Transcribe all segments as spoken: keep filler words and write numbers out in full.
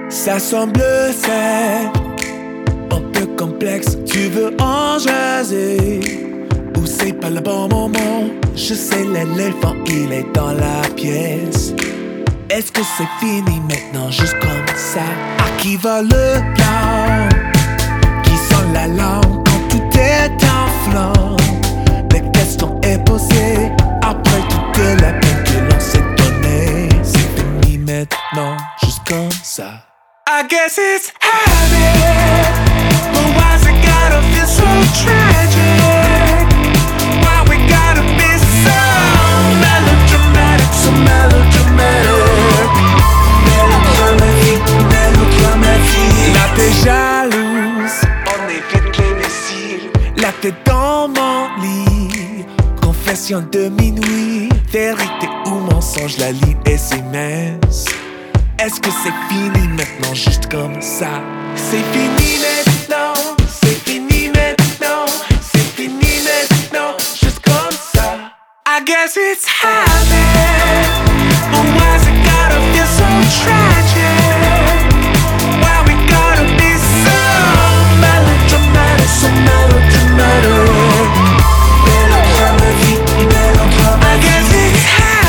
Ça semble faire un peu complexe. Tu veux en jaser ou c'est pas le bon moment? Je sais, l'éléphant il est dans la pièce. Est-ce que c'est fini maintenant, juste comme ça? À qui va le plan? Qui sonne la langue quand tout est en flamme? La question est posée après toute la peine que l'on s'est donnée. C'est fini maintenant, juste comme ça. I guess it's habit, but why's it gotta feel so tragic? Why we gotta be so melodramatic, so melodramatic? Mélodramatique, mélodramatique. La t'es jalouse, on évite les missiles. La tête dans mon lit, confession de minuit. Vérité ou mensonge, la ligne est immense. Est-ce que c'est fini maintenant, juste comme ça? C'est fini maintenant, c'est fini maintenant, c'est fini maintenant, juste comme ça. I guess it's habit, but why's it gotta feel so tragic? Why we gotta be so melodramatic, so melodramatic? Melodramatique, melodramatique. I guess it's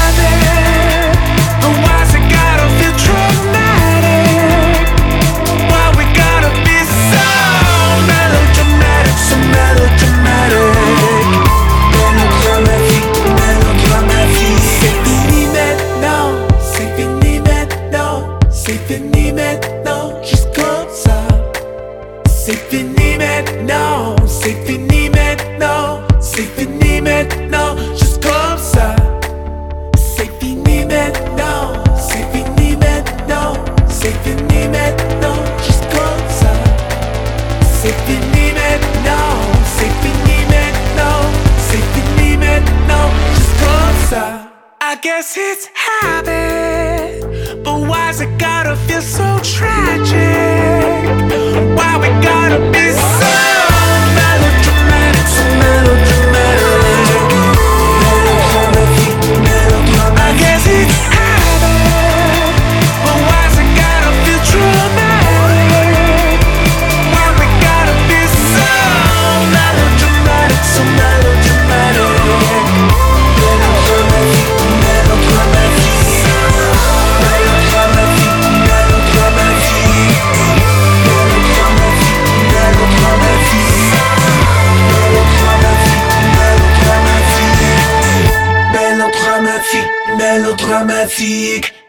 habit, but why's it gotta feel traumatic? Why we gotta be so melodramatic, so melodramatic? Melodramatique, melodramatique. C'est fini maintenant, c'est fini maintenant, c'est fini maintenant, juste comme ça. C'est fini maintenant, c'est fini maintenant, c'est fini maintenant, juste comme ça. C'est fini maintenant, c'est fini maintenant, c'est fini maintenant, juste comme ça. C'est fini maintenant, c'est fini maintenant, c'est fini maintenant, juste comme ça. I guess it's habit, but why's it gotta feel so tragic? Why we gotta be so melodramatic, so melodramatic? Melodramatique, melodramatique. I guess it's habit, but why's it gotta feel traumatic? Why we gotta be so melodramatic, so melodramatic? Melodramatique, melodramatique. Melodramatique, melodramatique. Melodramatique, melodramatique. Melodramatique, melodramatique.